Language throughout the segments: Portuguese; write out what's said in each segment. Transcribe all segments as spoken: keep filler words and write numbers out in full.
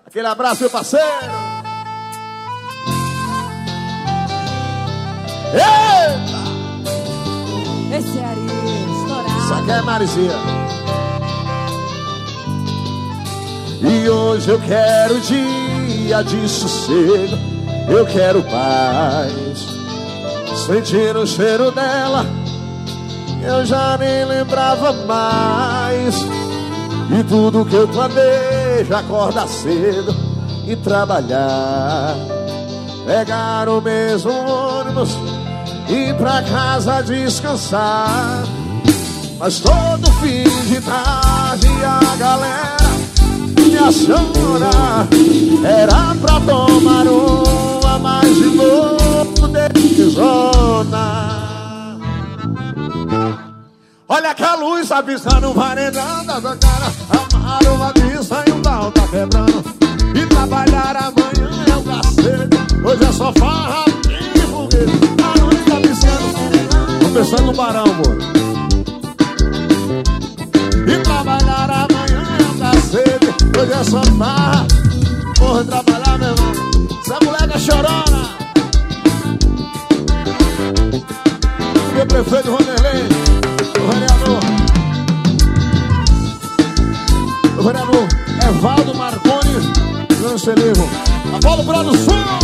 Aquele abraço, meu parceiro. Eita! Esse Ari, estourado. Isso aqui é Marizinha. E hoje eu quero dia de sossego, eu quero paz. Sentir o cheiro dela, eu já nem lembrava mais. E tudo que eu planejo, acordar cedo e trabalhar, pegar o mesmo ônibus e ir pra casa descansar. Mas todo fim de tarde a galera me aciona, era pra tomar uma mais de novo de zona. Olha que a luz avisando o varendão da sua cara. Amar uma pista e um pau tá quebrando. E trabalhar amanhã é o cacete. Hoje é só farra e foguete. A luz tá avisando. Tô pensando no barão, amor. E trabalhar amanhã é o cacete. Hoje é só farra. Porra, trabalhar, meu irmão. Essa moleque é chorona. Meu prefeito Vanderlei, o vereador, o vereador Evaldo Marconi, Lancerevo, Apolo Produção.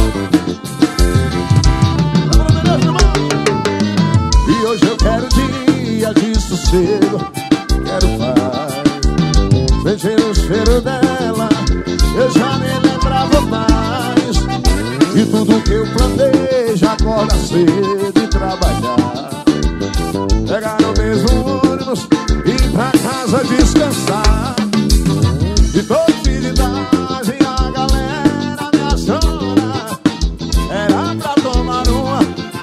E hoje eu quero dia de sossego, quero paz. Sentir o cheiro dela, eu já nem lembrava mais. E tudo que eu planejo, acorda cedo e trabalhar, pegar o mesmo ônibus e ir pra casa descansar. E todo fim de tarde a galera me aciona, era pra tomar uma.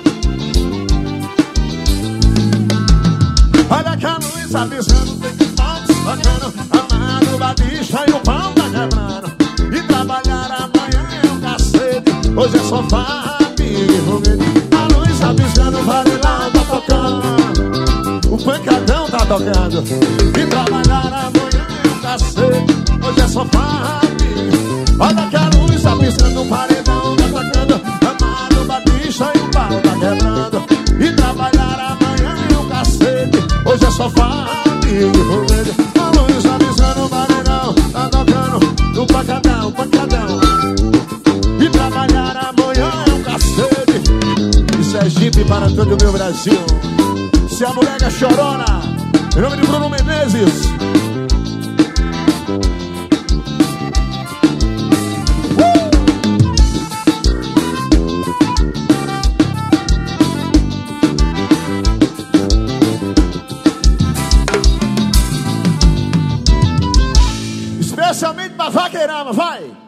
Olha que a luz avisando, tem que estar tocando. Amado, batixa e o pau tá quebrando. E trabalhar amanhã é um cacete. Hoje é só farra, pique e foguete. A luz avisando, o varelão tá tocando, o pancadão tá tocando. E trabalhar amanhã é um cacete. Hoje é só farra. Olha que a luz tá piscando, o paredão tá tocando. Amado, batixa e o pau tá quebrando. E trabalhar amanhã é um cacete. Hoje é só farra. A luz tá piscando, o paredão tá tocando. O pancadão, o pancadão. E trabalhar amanhã é um cacete. Isso é Jeep para todo o meu Brasil. Se a moleque é chorona, em nome de Bruno Menezes. Uh! Especialmente pra Vaqueirama, vai!